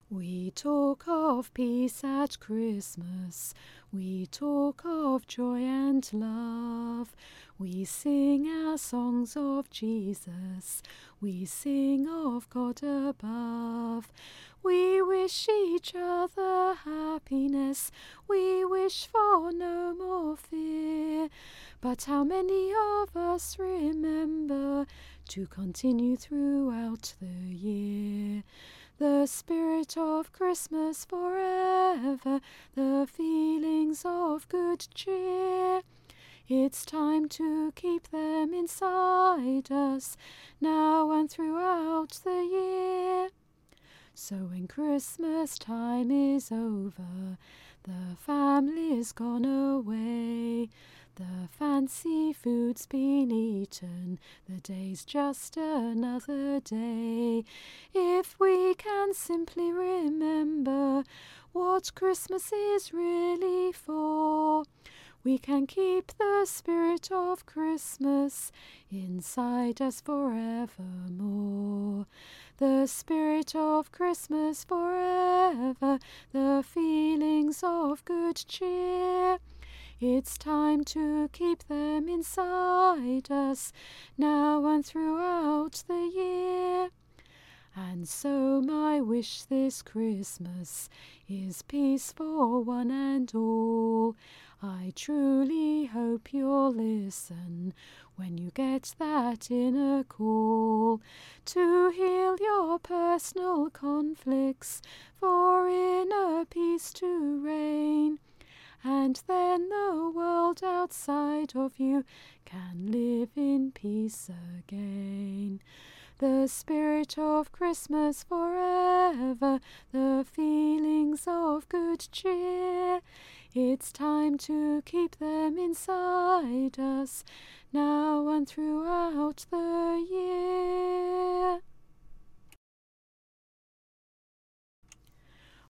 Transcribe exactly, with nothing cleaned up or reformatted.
We talk of peace at Christmas, we talk of joy and love, we sing our songs of Jesus, we sing of God above. We wish each other happiness, we wish for no more fear, but how many of us remember to continue throughout the year? The spirit of Christmas forever, the feelings of good cheer. It's time to keep them inside us, now and throughout the year. So when Christmas time is over, the family's gone away, the fancy food's been eaten, the day's just another day. If we can simply remember what Christmas is really for, we can keep the spirit of Christmas inside us forevermore. The spirit of Christmas forever, the feelings of good cheer. It's time to keep them inside us, now and throughout the year. And so my wish this Christmas is peace for one and all. I truly hope you'll listen when you get that inner call to heal your personal conflicts, for inner peace to reign. And then the world outside of you can live in peace again. The spirit of Christmas forever, the feelings of good cheer. It's time to keep them inside us, now and throughout the year.